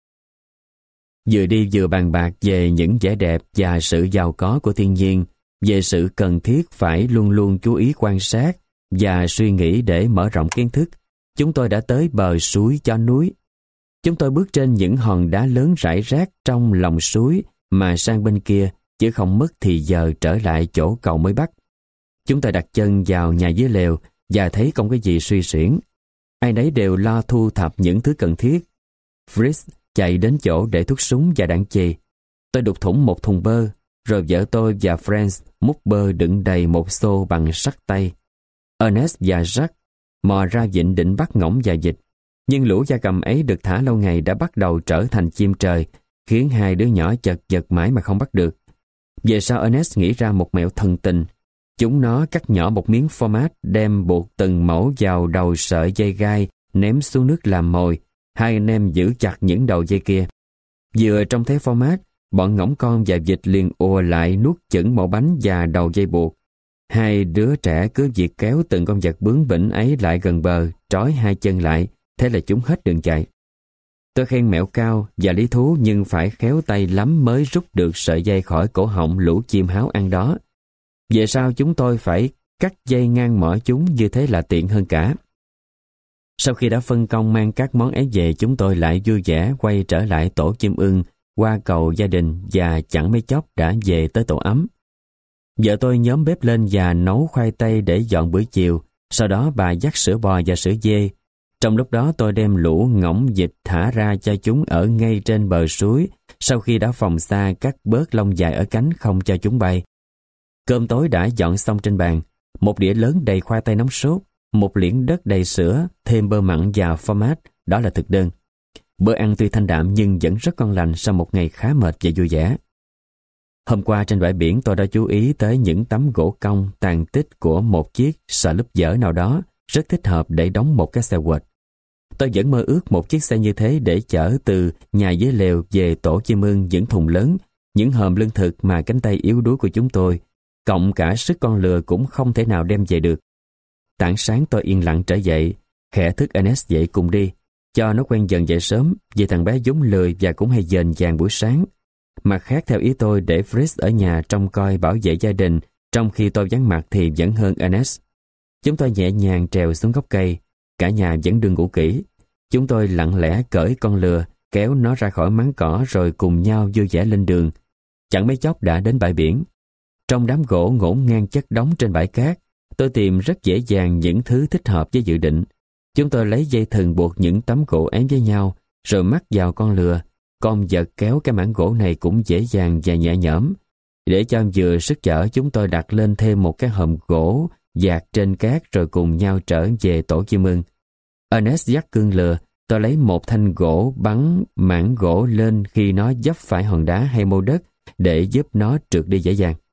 Vừa đi vừa bàn bạc về những vẻ đẹp và sự giàu có của thiên nhiên, về sự cần thiết phải luôn luôn chú ý quan sát và suy nghĩ để mở rộng kiến thức. Chúng tôi đã tới bờ suối cho núi. Chúng tôi bước trên những hòn đá lớn rải rác trong lòng suối mà sang bên kia, chứ không mất thì giờ trở lại chỗ cầu mới bắt. Chúng tôi đặt chân vào nhà dưới lều và thấy không có gì suy xuyển. Ai nấy đều lo thu thập những thứ cần thiết. Fritz chạy đến chỗ để thuốc súng và đạn chì. Tôi đục thủng một thùng bơ, rồi vợ tôi và Franz múc bơ đựng đầy một xô bằng sắt tay. Ernest và Jack mò ra vịnh định bắt ngỗng và vịt. Nhưng lũ gia cầm ấy được thả lâu ngày đã bắt đầu trở thành chim trời, khiến hai đứa nhỏ chật vật mãi mà không bắt được. Về sau Ernest nghĩ ra một mẹo thần tình. Chúng nó cắt nhỏ một miếng phô mát, đem buộc từng mẩu vào đầu sợi dây gai, ném xuống nước làm mồi. Hai anh em giữ chặt những đầu dây kia. Vừa trong thế phô mát, bọn ngỗng con và vịt liền ùa lại nuốt chửng mẩu bánh và đầu dây buộc. Hai đứa trẻ cứ việc kéo từng con vật bướng bỉnh ấy lại gần bờ, trói hai chân lại, thế là chúng hết đường chạy. Tôi khen mẹo cao và lý thú, nhưng phải khéo tay lắm mới rút được sợi dây khỏi cổ họng lũ chim háo ăn đó. Về sau chúng tôi phải cắt dây ngang mỏ chúng, như thế là tiện hơn cả. Sau khi đã phân công mang các món ấy về, chúng tôi lại vui vẻ quay trở lại tổ chim ưng, qua cầu gia đình và chẳng mấy chốc đã về tới tổ ấm. Vợ tôi nhóm bếp lên và nấu khoai tây để dọn bữa chiều, sau đó bà dắt sữa bò và sữa dê. Trong lúc đó tôi đem lũ ngỗng vịt thả ra cho chúng ở ngay trên bờ suối, sau khi đã phòng xa cắt bớt lông dài ở cánh không cho chúng bay. Cơm tối đã dọn xong trên bàn, một đĩa lớn đầy khoai tây nóng sốt, một liễn đất đầy sữa, thêm bơ mặn và phô-mát, đó là thực đơn. Bữa ăn tuy thanh đạm nhưng vẫn rất ngon lành sau một ngày khá mệt và vui vẻ. Hôm qua trên bãi biển tôi đã chú ý tới những tấm gỗ cong tàn tích của một chiếc xà lúp dở nào đó, rất thích hợp để đóng một cái xe quệt. Tôi vẫn mơ ước một chiếc xe như thế để chở từ nhà dưới lều về tổ chim ưng những thùng lớn, những hòm lương thực mà cánh tay yếu đuối của chúng tôi, cộng cả sức con lừa cũng không thể nào đem về được. Tảng sáng tôi yên lặng trở dậy, khẽ thức Ernest dậy cùng đi, cho nó quen dần dậy sớm, vì thằng bé vốn lười và cũng hay dền dàng buổi sáng. Mặt khác theo ý tôi để Fritz ở nhà trông coi bảo vệ gia đình, trong khi tôi vắng mặt thì vẫn hơn Ernest. Chúng tôi nhẹ nhàng trèo xuống gốc cây, cả nhà vẫn đương ngủ kỹ. Chúng tôi lặng lẽ cởi con lừa, kéo nó ra khỏi máng cỏ rồi cùng nhau vui vẻ lên đường. Chẳng mấy chốc đã đến bãi biển. Trong đám gỗ ngổn ngang chất đống trên bãi cát, tôi tìm rất dễ dàng những thứ thích hợp với dự định. Chúng tôi lấy dây thừng buộc những tấm gỗ ém với nhau, rồi mắc vào con lừa. Con vật kéo cái mảng gỗ này cũng dễ dàng và nhẹ nhõm. Để cho vừa sức chở, chúng tôi đặt lên thêm một cái hòm gỗ dạt trên cát rồi cùng nhau trở về tổ chim ưng. Ernest dắt cương lừa, tôi lấy một thanh gỗ bắn mảng gỗ lên khi nó vấp phải hòn đá hay mô đất để giúp nó trượt đi dễ dàng.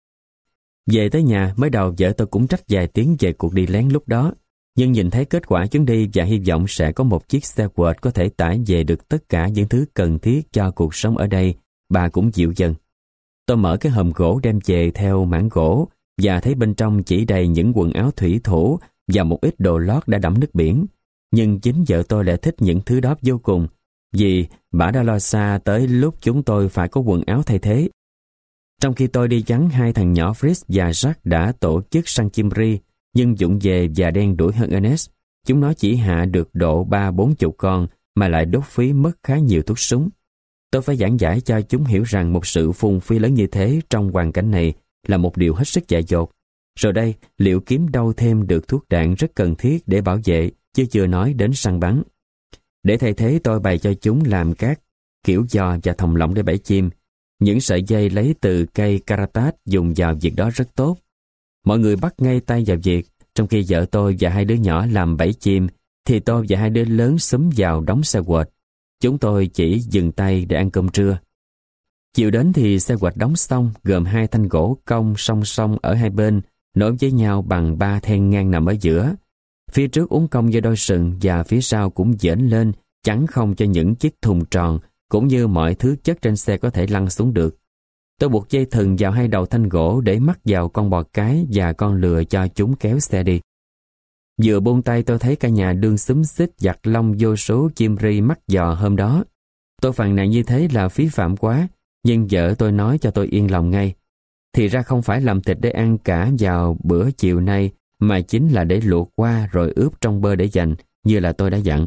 Về tới nhà, mới đầu vợ tôi cũng trách vài tiếng về cuộc đi lén lúc đó, nhưng nhìn thấy kết quả chuyến đi và hy vọng sẽ có một chiếc xe quệt có thể tải về được tất cả những thứ cần thiết cho cuộc sống ở đây, bà cũng dịu dần. Tôi mở cái hòm gỗ đem về theo mảng gỗ và thấy bên trong chỉ đầy những quần áo thủy thủ và một ít đồ lót đã đẫm nước biển. Nhưng chính vợ tôi lại thích những thứ đó vô cùng, vì bà đã lo xa tới lúc chúng tôi phải có quần áo thay thế. Trong khi tôi đi vắng, hai thằng nhỏ Fritz và Jack đã tổ chức săn chim ri, nhưng vụng về và đen đuổi hơn Ernest. Chúng nó chỉ hạ được độ ba bốn chục con mà lại đốt phí mất khá nhiều thuốc súng. Tôi phải giảng giải cho chúng hiểu rằng một sự phung phí lớn như thế trong hoàn cảnh này là một điều hết sức dại dột. Rồi đây, liệu kiếm đâu thêm được thuốc đạn rất cần thiết để bảo vệ, chứ chưa nói đến săn bắn. Để thay thế, tôi bày cho chúng làm các kiểu giò và thòng lọng để bẫy chim. Những sợi dây lấy từ cây caratat dùng vào việc đó rất tốt. Mọi người bắt ngay tay vào việc, trong khi vợ tôi và hai đứa nhỏ làm bẫy chim, thì tôi và hai đứa lớn xúm vào đóng xe quệt. Chúng tôi chỉ dừng tay để ăn cơm trưa. Chiều đến thì xe quệt đóng xong, gồm hai thanh gỗ cong song song ở hai bên, nối với nhau bằng ba then ngang nằm ở giữa. Phía trước uốn cong do đôi sừng và phía sau cũng dễn lên, chắn không cho những chiếc thùng tròn, cũng như mọi thứ chất trên xe có thể lăn xuống được. Tôi buộc dây thừng vào hai đầu thanh gỗ để mắc vào con bò cái và con lừa cho chúng kéo xe đi. Vừa buông tay tôi thấy cả nhà đương xúm xít giặt lông vô số chim ri mắc giò hôm đó. Tôi phàn nàn như thế là phí phạm quá, nhưng vợ tôi nói cho tôi yên lòng ngay. Thì ra không phải làm thịt để ăn cả vào bữa chiều nay, mà chính là để luộc qua rồi ướp trong bơ để dành, như là tôi đã dặn.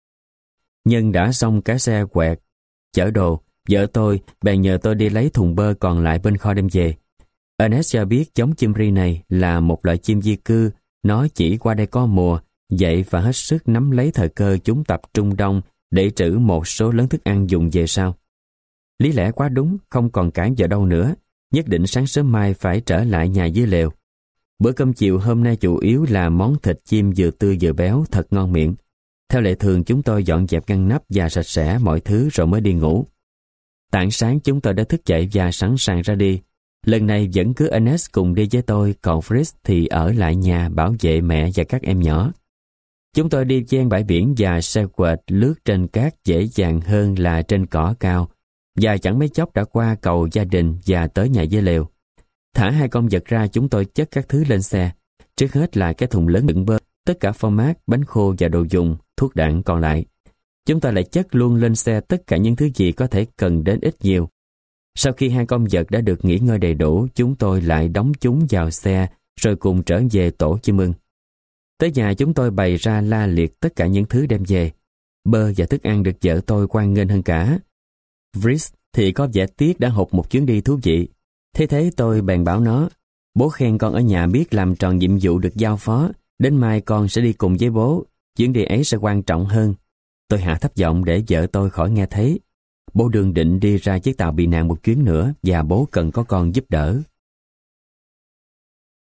Nhưng đã xong cái xe quẹt chở đồ, vợ tôi bèn nhờ tôi đi lấy thùng bơ còn lại bên kho đem về. Ernest cho biết giống chim ri này là một loại chim di cư, nó chỉ qua đây có mùa, vậy và hết sức nắm lấy thời cơ chúng tập trung đông để trữ một số lớn thức ăn dùng về sau. Lý lẽ quá đúng, không còn cãi vợ đâu nữa, nhất định sáng sớm mai phải trở lại nhà dưới lều. Bữa cơm chiều hôm nay chủ yếu là món thịt chim vừa tươi vừa béo, thật ngon miệng. Theo lệ thường chúng tôi dọn dẹp ngăn nắp và sạch sẽ mọi thứ rồi mới đi ngủ. Tảng sáng chúng tôi đã thức dậy và sẵn sàng ra đi. Lần này vẫn cứ Ernest cùng đi với tôi, còn Fritz thì ở lại nhà bảo vệ mẹ và các em nhỏ. Chúng tôi đi ven bãi biển và xe quệt lướt trên cát dễ dàng hơn là trên cỏ cao, và chẳng mấy chốc đã qua cầu gia đình và tới nhà dưới lều. Thả hai con vật ra, chúng tôi chất các thứ lên xe. Trước hết là cái thùng lớn đựng bơ, tất cả phô mát, bánh khô và đồ dùng, thuốc đạn còn lại. Chúng ta lại chất luôn lên xe tất cả những thứ gì có thể cần đến ít nhiều. Sau khi hai con vật đã được nghỉ ngơi đầy đủ, chúng tôi lại đóng chúng vào xe rồi cùng trở về tổ chim ưng. Tới nhà chúng tôi bày ra la liệt tất cả những thứ đem về. Bơ và thức ăn được vợ tôi hoan nghênh hơn cả. Fritz thì có vẻ tiếc đã hụt một chuyến đi thú vị. Thế thế tôi bèn bảo nó, bố khen con ở nhà biết làm tròn nhiệm vụ được giao phó, đến mai con sẽ đi cùng với bố, chuyến đi ấy sẽ quan trọng hơn. Tôi hạ thấp giọng để vợ tôi khỏi nghe thấy. Bố đương định đi ra chiếc tàu bị nạn một chuyến nữa và bố cần có con giúp đỡ.